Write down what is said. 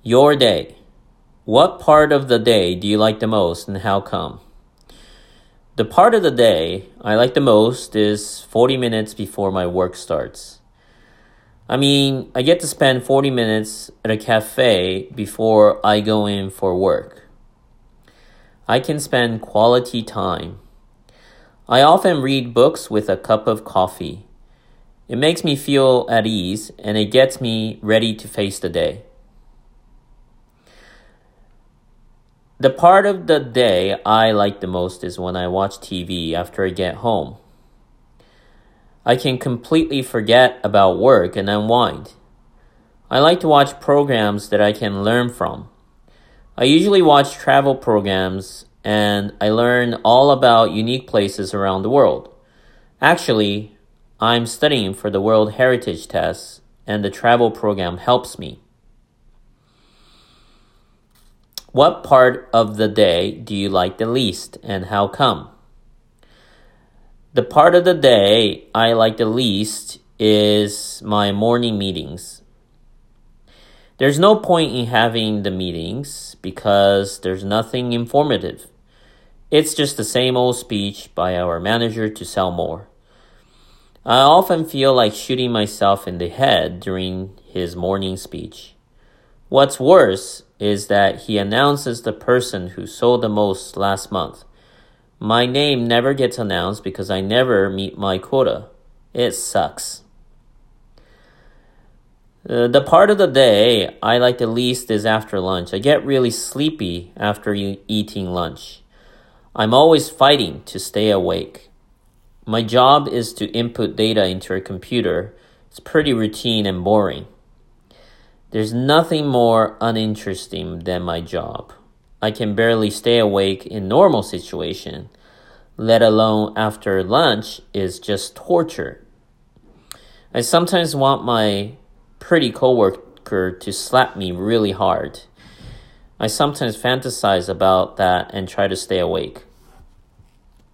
Your day. What part of the day do you like the most and how come? The part of the day I like the most is 40 minutes before my work starts. I get to spend 40 minutes at a cafe before I go in for work. I can spend quality time. I often read books with a cup of coffee. It makes me feel at ease and it gets me ready to face the day. The part of the day I like the most is when I watch TV after I get home. I can completely forget about work and unwind. I like to watch programs that I can learn from. I usually watch travel programs and I learn all about unique places around the world. Actually, I'm studying for the World Heritage Test and the travel program helps me. What part of the day do you like the least and how come? The part of the day I like the least is my morning meetings. There's no point in having the meetings because there's nothing informative. It's just the same old speech by our manager to sell more. I often feel like shooting myself in the head during his morning speech. What's worse is that he announces the person who sold the most last month. My name never gets announced because I never meet my quota. It sucks. The part of the day I like the least is after lunch. I get really sleepy after eating lunch. I'm always fighting to stay awake. My job is to input data into a computer. It's pretty routine and boring. There's nothing more uninteresting than my job. I can barely stay awake in normal situation, let alone after lunch is just torture. I sometimes want my pretty coworker to slap me really hard. I sometimes fantasize about that and try to stay awake.